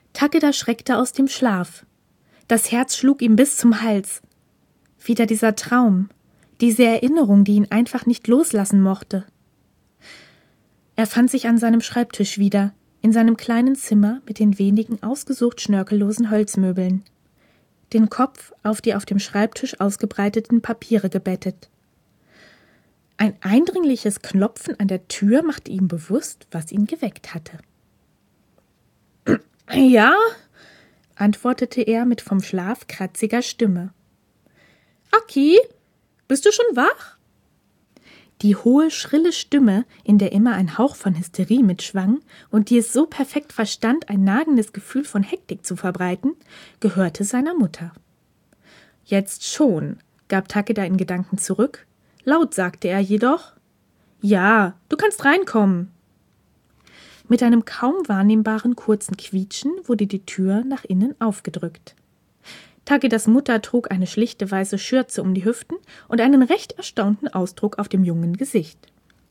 Takeda schreckte aus dem Schlaf. Das Herz schlug ihm bis zum Hals. Wieder dieser Traum, diese Erinnerung, die ihn einfach nicht loslassen mochte. Er fand sich an seinem Schreibtisch wieder, in seinem kleinen Zimmer mit den wenigen ausgesucht schnörkellosen Holzmöbeln. Den Kopf auf die auf dem Schreibtisch ausgebreiteten Papiere gebettet. Ein eindringliches Klopfen an der Tür machte ihm bewusst, was ihn geweckt hatte. »Ja?« antwortete er mit vom Schlaf kratziger Stimme. »Aki, bist du schon wach?« Die hohe, schrille Stimme, in der immer ein Hauch von Hysterie mitschwang und die es so perfekt verstand, ein nagendes Gefühl von Hektik zu verbreiten, gehörte seiner Mutter. »Jetzt schon«, gab Takeda in Gedanken zurück. Laut sagte er jedoch, »Ja, du kannst reinkommen.« Mit einem kaum wahrnehmbaren kurzen Quietschen wurde die Tür nach innen aufgedrückt. Takedas Mutter trug eine schlichte weiße Schürze um die Hüften und einen recht erstaunten Ausdruck auf dem jungen Gesicht.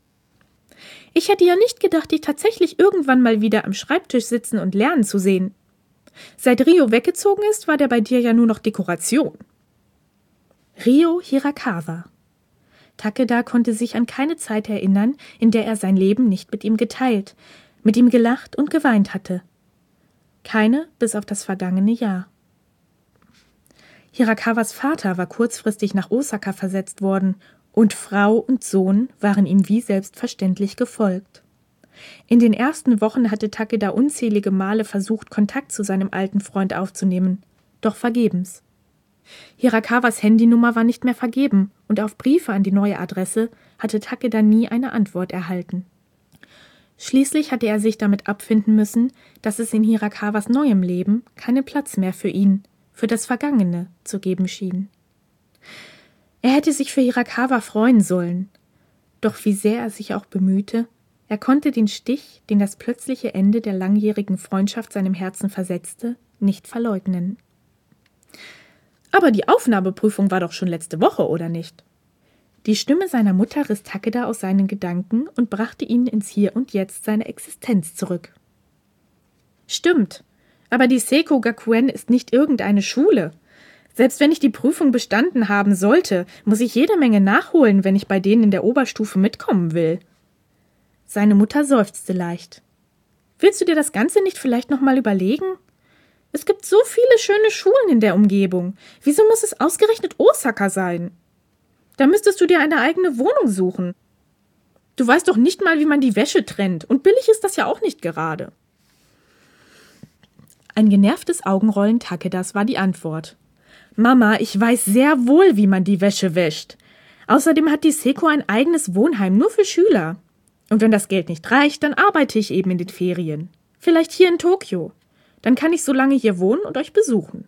»Ich hätte ja nicht gedacht, dich tatsächlich irgendwann mal wieder am Schreibtisch sitzen und lernen zu sehen. Seit Rio weggezogen ist, war der bei dir ja nur noch Dekoration.« Rio Hirakawa. Takeda konnte sich an keine Zeit erinnern, in der er sein Leben nicht mit ihm geteilt, mit ihm gelacht und geweint hatte. Keine bis auf das vergangene Jahr. Hirakawas Vater war kurzfristig nach Osaka versetzt worden und Frau und Sohn waren ihm wie selbstverständlich gefolgt. In den ersten Wochen hatte Takeda unzählige Male versucht, Kontakt zu seinem alten Freund aufzunehmen, doch vergebens. Hirakawas Handynummer war nicht mehr vergeben und auf Briefe an die neue Adresse hatte Takeda nie eine Antwort erhalten. Schließlich hatte er sich damit abfinden müssen, dass es in Hirakawas neuem Leben keinen Platz mehr für ihn, für das Vergangene, zu geben schien. Er hätte sich für Hirakawa freuen sollen, doch wie sehr er sich auch bemühte, er konnte den Stich, den das plötzliche Ende der langjährigen Freundschaft seinem Herzen versetzte, nicht verleugnen. »Aber die Aufnahmeprüfung war doch schon letzte Woche, oder nicht?« Die Stimme seiner Mutter riss Takeda aus seinen Gedanken und brachte ihn ins Hier und Jetzt seiner Existenz zurück. »Stimmt, aber die Seiko Gakuen ist nicht irgendeine Schule. Selbst wenn ich die Prüfung bestanden haben sollte, muss ich jede Menge nachholen, wenn ich bei denen in der Oberstufe mitkommen will.« Seine Mutter seufzte leicht. »Willst du dir das Ganze nicht vielleicht noch mal überlegen? Es gibt so viele schöne Schulen in der Umgebung. Wieso muss es ausgerechnet Osaka sein? Da müsstest du dir eine eigene Wohnung suchen. Du weißt doch nicht mal, wie man die Wäsche trennt. Und billig ist das ja auch nicht gerade.« Ein genervtes Augenrollen Takedas war die Antwort. »Mama, ich weiß sehr wohl, wie man die Wäsche wäscht. Außerdem hat die Seiko ein eigenes Wohnheim nur für Schüler. Und wenn das Geld nicht reicht, dann arbeite ich eben in den Ferien. Vielleicht hier in Tokio. Dann kann ich so lange hier wohnen und euch besuchen.«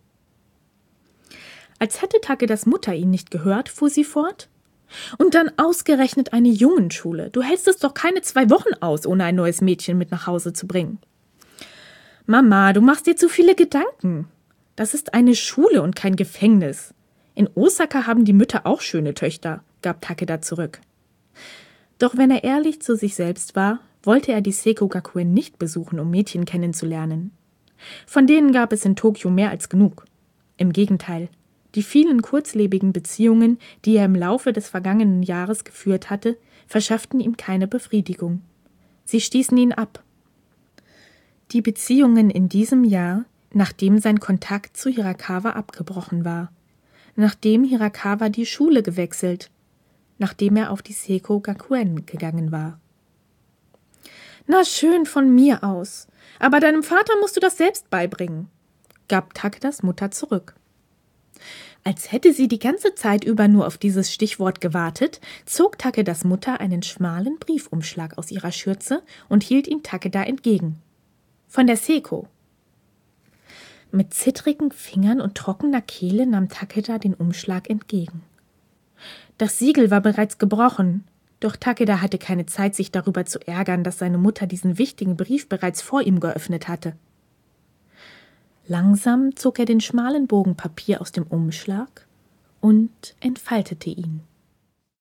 Als hätte Takedas Mutter ihn nicht gehört, fuhr sie fort. »Und dann ausgerechnet eine Jungenschule. Du hältst es doch keine 2 Wochen aus, ohne ein neues Mädchen mit nach Hause zu bringen.« »Mama, du machst dir zu viele Gedanken. Das ist eine Schule und kein Gefängnis. In Osaka haben die Mütter auch schöne Töchter«, gab Takeda zurück. Doch wenn er ehrlich zu sich selbst war, wollte er die Seiko Gakuen nicht besuchen, um Mädchen kennenzulernen. Von denen gab es in Tokio mehr als genug. Im Gegenteil, die vielen kurzlebigen Beziehungen, die er im Laufe des vergangenen Jahres geführt hatte, verschafften ihm keine Befriedigung. Sie stießen ihn ab. Die Beziehungen in diesem Jahr, nachdem sein Kontakt zu Hirakawa abgebrochen war, nachdem Hirakawa die Schule gewechselt, nachdem er auf die Seiko Gakuen gegangen war. »Na schön von mir aus. Aber deinem Vater musst du das selbst beibringen«, gab Takedas Mutter zurück. Als hätte sie die ganze Zeit über nur auf dieses Stichwort gewartet, zog Takedas Mutter einen schmalen Briefumschlag aus ihrer Schürze und hielt ihn Takeda entgegen. »Von der Seiko.« Mit zittrigen Fingern und trockener Kehle nahm Takeda den Umschlag entgegen. Das Siegel war bereits gebrochen. Doch Takeda hatte keine Zeit, sich darüber zu ärgern, dass seine Mutter diesen wichtigen Brief bereits vor ihm geöffnet hatte. Langsam zog er den schmalen Bogen Papier aus dem Umschlag und entfaltete ihn.